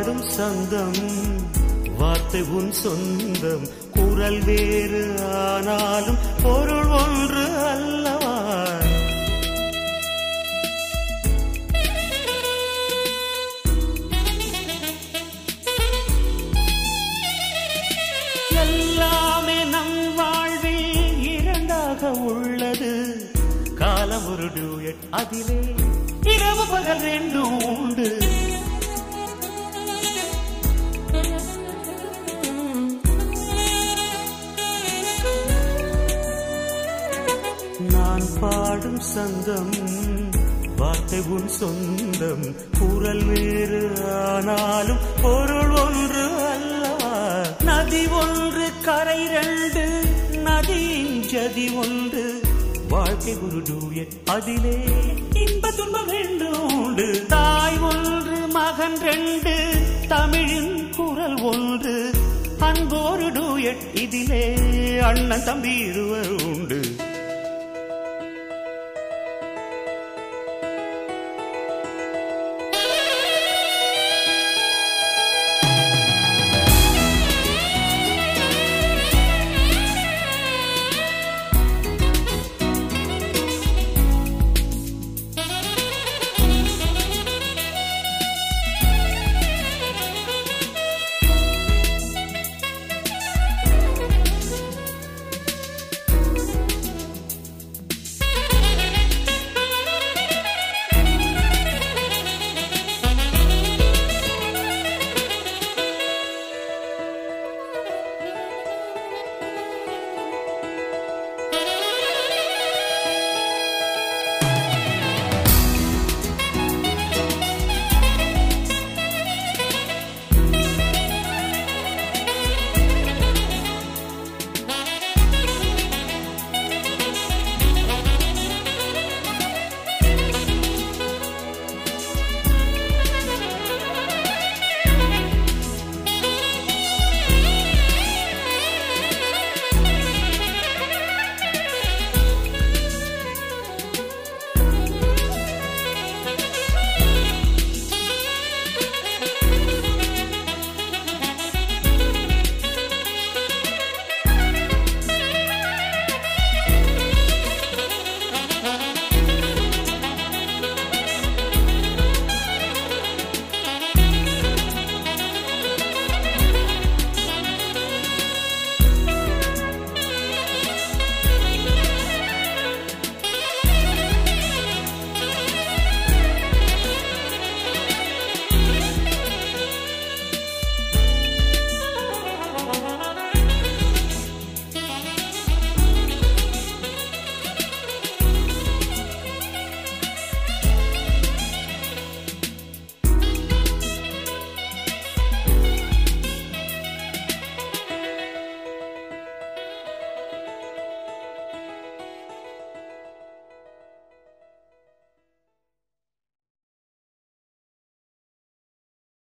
பாடும் சந்தம் வார்த்தை உன் சொந்தம் குரல் வேறு ஆனாலும் பொருள் ஒன்று அல்லவா எல்லாமே நம் வாழ்வில் இரண்டாக உள்ளது காலம் ஒரு டூயட் அதிலே இரவு பகல் ரெண்டும் உண்டு நான் பாடும் சந்தம் வார்த்தை உன் சொந்தம் குரல் வேறு ஆனாலும் பொருள் ஒன்று அல்லவா நதி ஒன்று கரை ரெண்டு நதியின் ஜதி ஒன்று வாழ்க்கை ஒரு டூயட் அதிலே இன்ப துன்பம் ரெண்டும் உண்டு தாய் ஒன்று மகன் ரெண்டு தமிழின் குரல் ஒன்று அன்போரு டூயட் இதிலே அண்ணன் தம்பி இருவர் உண்டு